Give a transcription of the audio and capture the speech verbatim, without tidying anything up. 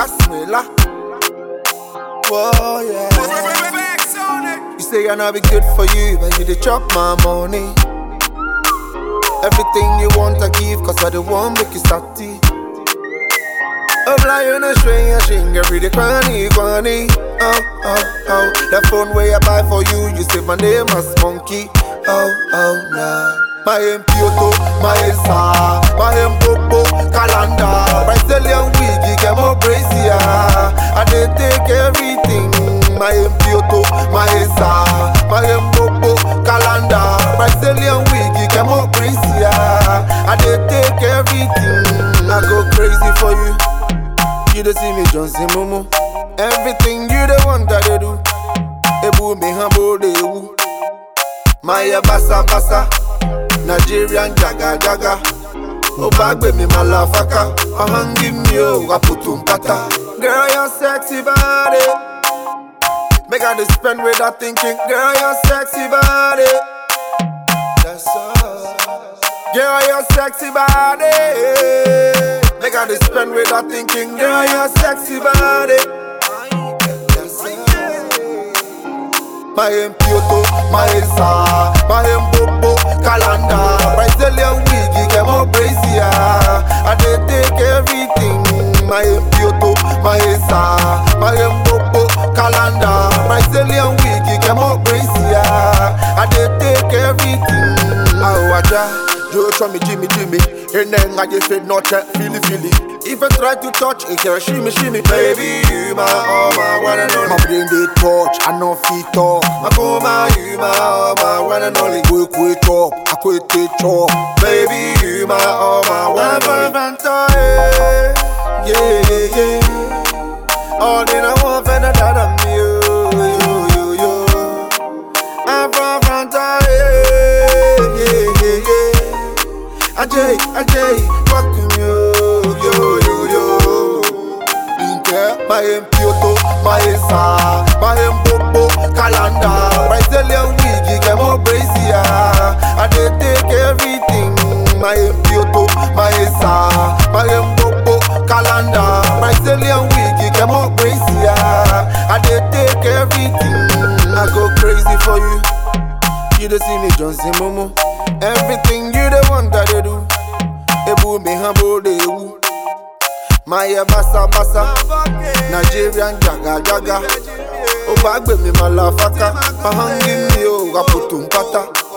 Casmela. Whoa, yeah. You say I not be good for you, but you dey chop my money. Everything you want I give, cause I don't want make you starty. I'm lying a string, a string, every day cranny, cranny. Oh, oh, oh. That phone where I buy for you, you say my name as Monkey. Oh, oh, nah. My Pioto, my Sa, my Mpopo, Calendar. Brazilian wig, you get more brazier. I dey take everything. My Pioto, my Sa, my Mpopo, Calendar. Brazilian wig, you get more brazier. I dey take everything. I go crazy for you. You don't see me Johnson Momo. Everything you the want that they do. Ebu me humble de woo. Maya basa basa. Nigerian jaga jaga. Obagbe me malafaka. Uh-huh, give me oh waputum pata. Girl, your sexy body. Make I just spend with that thinking. Girl, your sexy body. That's all. Girl, your sexy body. Make I just spend with that thinking. Girl, your sexy body. My Pioto, my Sa, my Mpopo, Calendar. Brazilian wig, you get more brazier. I dey take everything. My Pioto, my Sa, my Mpopo, Calendar. Brazilian wig, you get more brazier. I dey take everything. Oh, I try. You try me, Jimmy, Jimmy. And then I just said, not yet, feely, feely. If I try to touch, it can shimmy, shimmy. Baby, you my, oh my, one and only. My brain they touch, I know feet talk. My coma, you my, oh my, one and only. Quick, quick up, I quit it chop. Baby, you my, oh my, one and only. Yeah, yeah, yeah. All in I want for the dad of me, yo, yo, yo, yo. I'm from Fanta, yeah, yeah, yeah, yeah. Ajay, Ajay, fuck me, yo, yo, yo, yo. Inke, my Pioto, my Sa, my Mpopo, Calendar. Brazilian wig, you get more brazier. I dey take everything. My Pioto, my Sa, my Mpopo, Calendar. Brazilian wig, you get more brazier. I dey take everything. I go crazy for you. You don't see me Johnson Momo. Everything you the want that they do. Ebu me humble de woo. Maya basa basa. Nigerian jaga jaga. Obagbe me malafaka. Uh-huh, give me oh waputum pata.